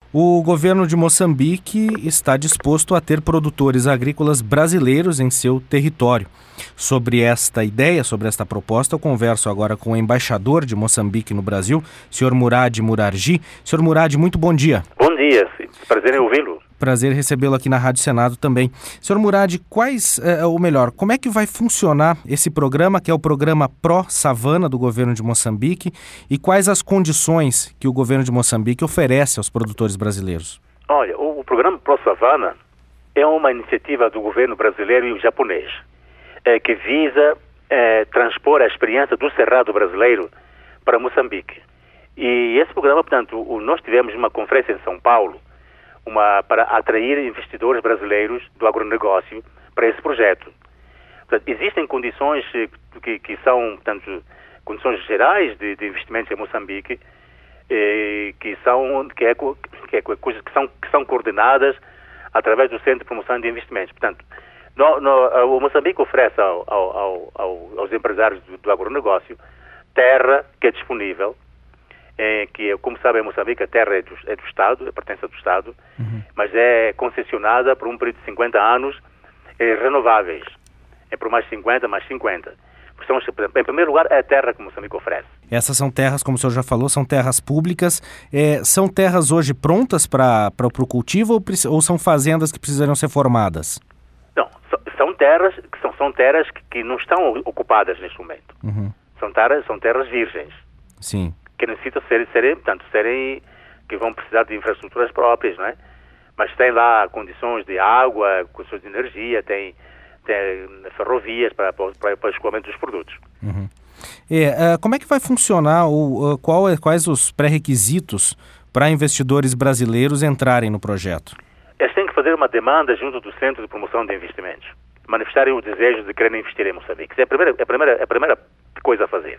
O governo de Moçambique está disposto a ter produtores agrícolas brasileiros em seu território. Sobre esta ideia, sobre esta proposta, eu converso agora com o embaixador de Moçambique no Brasil, Sr. Murad Murarji. Sr. Murad, muito bom dia. Bom dia, prazer em ouvi-lo. Prazer recebê-lo aqui na Rádio Senado também. Sr. Murad, como é que vai funcionar esse programa, que é o programa Pró-Savana do governo de Moçambique, e quais as condições que o governo de Moçambique oferece aos produtores brasileiros? Olha, o programa Pró-Savana é uma iniciativa do governo brasileiro e japonês, que visa transpor a experiência do cerrado brasileiro para Moçambique. E esse programa, portanto, nós tivemos uma conferência em São Paulo, para atrair investidores brasileiros do agronegócio para esse projeto. Portanto, existem condições que são, portanto, condições gerais de investimentos em Moçambique, que são coordenadas através do Centro de Promoção de Investimentos. Portanto, o Moçambique oferece aos empresários do agronegócio terra que é disponível, que, como sabem, em Moçambique a terra é do Estado, pertence ao Estado, mas é concessionada por um período de 50 anos, renováveis, por mais 50, mais 50. Em primeiro lugar, é a terra que Moçambique oferece. Essas são terras, como o senhor já falou, são terras públicas. São terras hoje prontas para o cultivo ou são fazendas que precisariam ser formadas? Não, são terras que não estão ocupadas neste momento. São terras virgens. Sim. Que necessitam que vão precisar de infraestruturas próprias, não é? Mas tem lá condições de água, condições de energia, tem ferrovias para o escoamento dos produtos. Como é que vai funcionar quais os pré-requisitos para investidores brasileiros entrarem no projeto? Eles têm que fazer uma demanda junto do Centro de Promoção de Investimentos, manifestarem o desejo de quererem investir em Moçambique. Isso é a primeira coisa a fazer.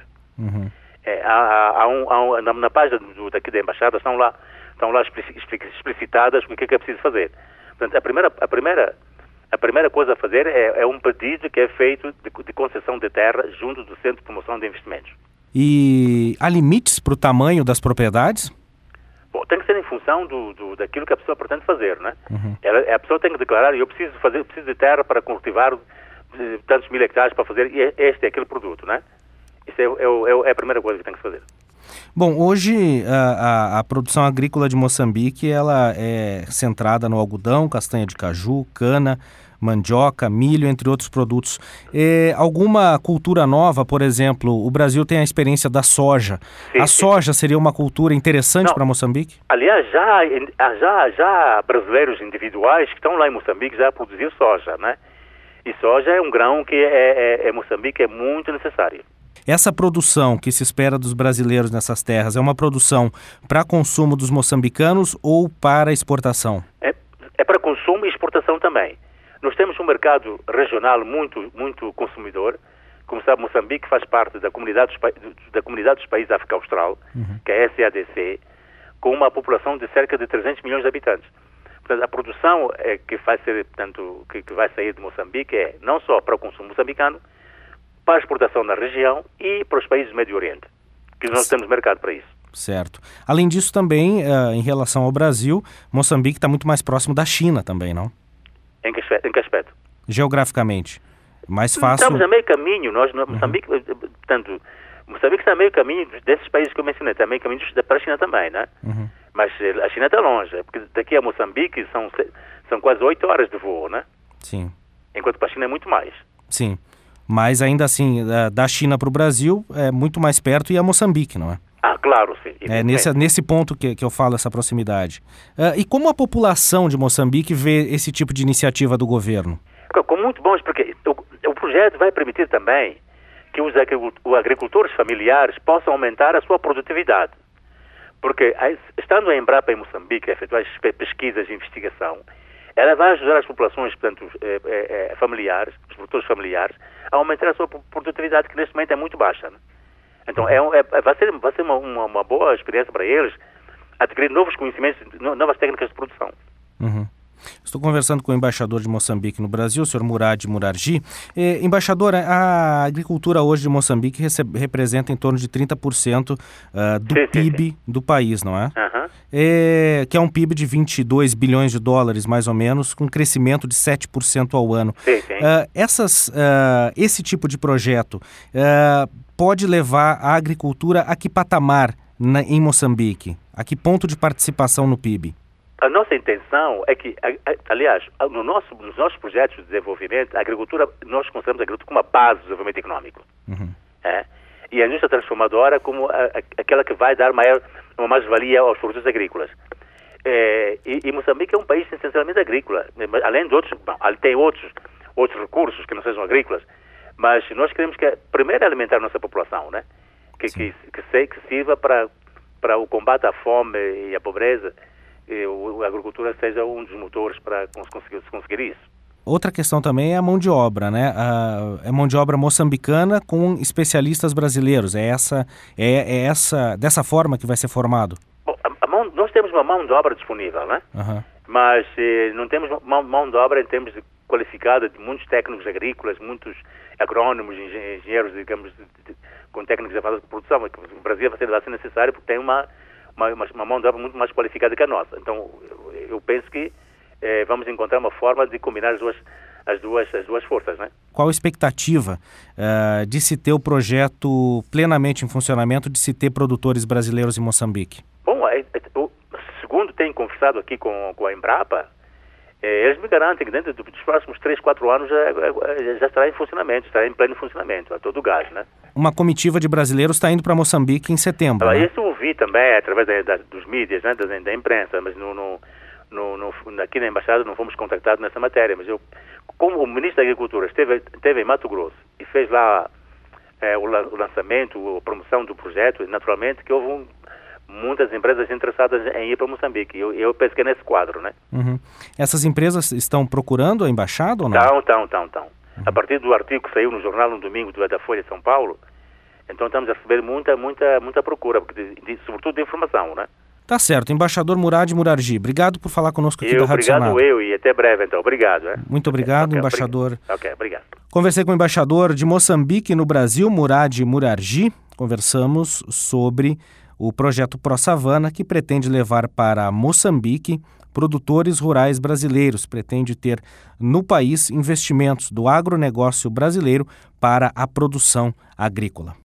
Na página daqui da Embaixada estão lá explicitadas o que é preciso fazer. Portanto, a primeira coisa a fazer é um pedido que é feito de concessão de terra junto do Centro de Promoção de Investimentos. E há limites para o tamanho das propriedades? Bom, tem que ser em função daquilo que a pessoa pretende fazer, né? A pessoa tem que declarar: eu preciso de terra para cultivar tantos mil hectares para fazer este é aquele produto, né? Isso é a primeira coisa que tem que se fazer. Bom, hoje a produção agrícola de Moçambique ela é centrada no algodão, castanha de caju, cana, mandioca, milho, entre outros produtos. Alguma cultura nova, por exemplo, o Brasil tem a experiência da soja. Sim, soja seria uma cultura interessante para Moçambique? Aliás, já há brasileiros individuais que estão lá em Moçambique já a produzir soja, né? E soja é um grão que em Moçambique é muito necessário. Essa produção que se espera dos brasileiros nessas terras é uma produção para consumo dos moçambicanos ou para exportação? É para consumo e exportação também. Nós temos um mercado regional muito consumidor. Como sabe, Moçambique faz parte da comunidade dos países da África Austral, que é a SADC, com uma população de cerca de 300 milhões de habitantes. Portanto, a produção que vai sair de Moçambique é não só para o consumo moçambicano, para a exportação na região e para os países do Médio Oriente, que nós temos mercado para isso. Certo. Além disso também, em relação ao Brasil, Moçambique está muito mais próximo da China também, não? Em que aspecto? Geograficamente. Mais fácil... Estamos a meio caminho. Moçambique está a meio caminho desses países que eu mencionei, está a meio caminho para a China também, né? Mas a China está longe, porque daqui a Moçambique são quase 8 horas de voo, né? Sim. Enquanto para a China é muito mais. Sim. Mas ainda assim, da China para o Brasil é muito mais perto e a Moçambique, não é? Claro, sim. É nesse ponto que eu falo essa proximidade. E como a população de Moçambique vê esse tipo de iniciativa do governo? Com muito bons, porque o projeto vai permitir também que os agricultores familiares possam aumentar a sua produtividade. Porque estando a Embrapa em Moçambique a efetuar pesquisas e investigação, ela vai ajudar as populações, portanto, familiares, os produtores familiares, a aumentar a sua produtividade, que neste momento é muito baixa, né? Então, vai ser uma boa experiência para eles adquirir novos conhecimentos, novas técnicas de produção. Estou conversando com o embaixador de Moçambique no Brasil, o senhor Murad Murarji. Embaixador, a agricultura hoje de Moçambique representa em torno de 30% do PIB do país, não é? Uhum. Que é um PIB de 22 bilhões de dólares, mais ou menos, com crescimento de 7% ao ano. Sim. Esse tipo de projeto pode levar a agricultura a que patamar em Moçambique? A que ponto de participação no PIB? A nossa intenção é que, aliás, nos nossos projetos de desenvolvimento, a agricultura, nós consideramos a agricultura como uma base do desenvolvimento econômico. Uhum. E a indústria transformadora como aquela que vai dar uma mais-valia aos produtos agrícolas. E Moçambique é um país essencialmente agrícola. Além de outros, tem outros recursos que não sejam agrícolas, mas nós queremos primeiro alimentar a nossa população, né? Que sirva para o combate à fome e à pobreza. A agricultura seja um dos motores para conseguir isso. Outra questão também é a mão de obra, né? A mão de obra moçambicana com especialistas brasileiros. Dessa forma que vai ser formado? Bom, nós temos uma mão de obra disponível, né? Uhum. Mas não temos mão de obra em termos qualificada de muitos técnicos agrícolas, muitos agrônomos, engenheiros, digamos, com técnicos avançados de produção. O Brasil vai ser necessário porque tem uma mão de obra muito mais qualificada que a nossa. Então, eu penso que vamos encontrar uma forma de combinar as duas forças, né? Qual a expectativa de se ter o projeto plenamente em funcionamento, de se ter produtores brasileiros em Moçambique? Bom, segundo tenho conversado aqui com a Embrapa, eles me garantem que dentro dos próximos 3, 4 anos já estará em funcionamento, estará em pleno funcionamento, a todo o gás, né? Uma comitiva de brasileiros está indo para Moçambique em setembro, né? Isso eu ouvi também através dos mídias, né, da imprensa, mas aqui na Embaixada não fomos contactados nessa matéria, mas como o Ministro da Agricultura esteve em Mato Grosso e fez lá o lançamento, a promoção do projeto, naturalmente que houve muitas empresas interessadas em ir para Moçambique. Eu penso que é nesse quadro, né? Uhum. Essas empresas estão procurando a Embaixada ou não? Estão. Uhum. A partir do artigo que saiu no jornal no domingo da Folha de São Paulo, então estamos a receber muita procura, sobretudo de informação, né? Tá certo. Embaixador Murad Murarji, obrigado por falar conosco aqui da Rádio Senado. Obrigado e até breve, então. Obrigado. Muito obrigado, embaixador. Obrigado. Conversei com o embaixador de Moçambique no Brasil, Murad Murarji. Conversamos sobre o projeto ProSavana, que pretende levar para Moçambique produtores rurais brasileiros. Pretende ter no país investimentos do agronegócio brasileiro para a produção agrícola.